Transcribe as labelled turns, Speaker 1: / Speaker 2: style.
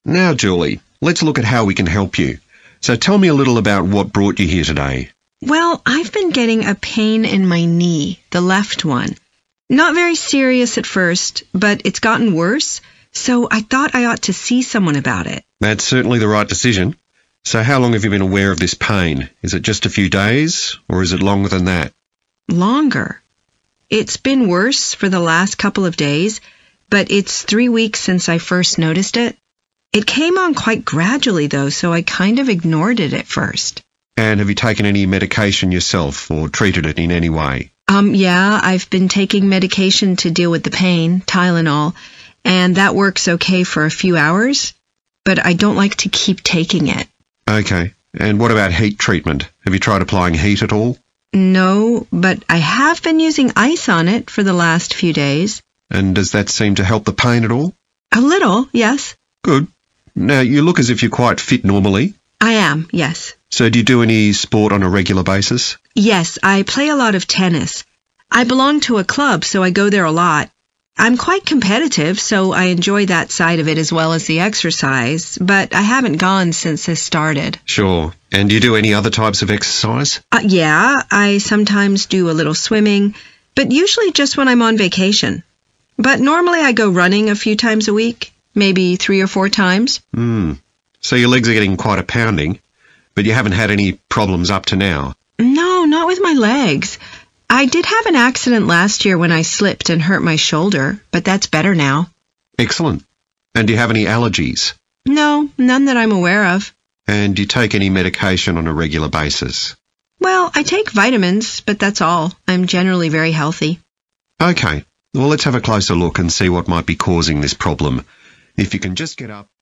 Speaker 1: Now, Julie, let's look at how we can help you. So tell me a little about what brought you here today.
Speaker 2: Well, I've been getting a pain in my knee, the left one. Not very serious at first, but it's gotten worse, so I thought I ought to see someone about it.
Speaker 1: That's certainly the right decision. So how long have you been aware of this pain? Is it just a few days, or is it longer than that?
Speaker 2: Longer. It's been worse for the last couple of days, but it's 3 weeks since I first noticed it. It came on quite gradually, though, so I kind of ignored it at first.
Speaker 1: And have you taken any medication yourself or treated it in any way?
Speaker 2: Yeah, I've been taking medication to deal with the pain, Tylenol, and that works okay for a few hours, but I don't like to keep taking it.
Speaker 1: Okay. And what about heat treatment? Have you tried applying heat at all?
Speaker 2: No, but I have been using ice on it for the last few days.
Speaker 1: And does that seem to help the pain at all?
Speaker 2: A little, yes.
Speaker 1: Good. Now, you look as if you're quite fit normally.
Speaker 2: I am, yes.
Speaker 1: So do you do any sport on a regular basis?
Speaker 2: Yes, I play a lot of tennis. I belong to a club, so I go there a lot. I'm quite competitive, so I enjoy that side of it as well as the exercise, but I haven't gone since this started.
Speaker 1: Sure. And do you do any other types of exercise?
Speaker 2: Yeah, I sometimes do a little swimming, but usually just when I'm on vacation. But normally I go running a few times a week, maybe 3 or 4 times.
Speaker 1: So your legs are getting quite a pounding, but you haven't had any problems up to now?
Speaker 2: No, not with my legs. I did have an accident last year when I slipped and hurt my shoulder, but that's better now.
Speaker 1: Excellent. And do you have any allergies?
Speaker 2: No, none that I'm aware of.
Speaker 1: And do you take any medication on a regular basis?
Speaker 2: Well, I take vitamins, but that's all. I'm generally very healthy.
Speaker 1: Okay. Well, let's have a closer look and see what might be causing this problem. If you can just get up.